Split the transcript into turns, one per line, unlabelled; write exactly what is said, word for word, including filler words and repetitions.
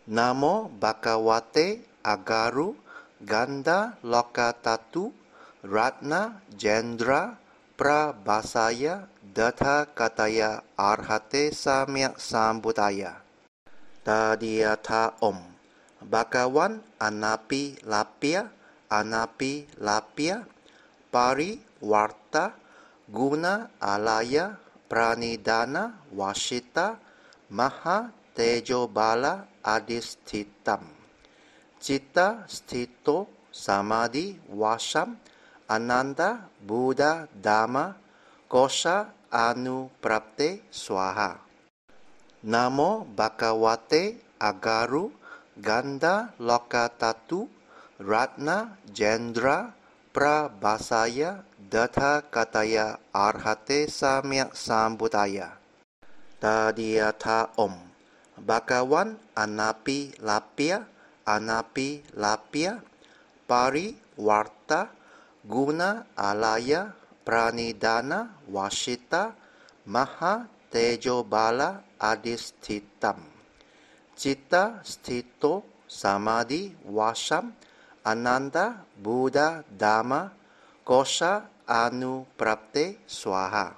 Namo Bhagavate Agaru Ganda Lokatatu Ratna Jendra Prabhasaya Datha Kataya Arhate Samyak Sambuddhaya. Tadiyatha Om. Bhagawan Anapi Lapya Anapi Lapya Pari Warta Guna Alaya Pranidana Washita Maha Tejo Bala Adisthitam Citta Sthito Samadhi Washam Ananda Buddha Dhamma Kosha Anu Prapte Swaha. Namo Bhagavate Agaru Ganda Lokatatu Ratna Jendra Prabhasaya Datha Kataya Arhate Samyak Sambuddhaya. Tadiyatha Om. Bhagawan Anapi Lapya Anapi Lapya Pari Warta Guna Alaya Pranidana Washita Maha Tejo Bala Adisthitam Citta Sthito Samadhi Washam Ananda Buddha Dhamma Kosha Anu Prapte Swaha.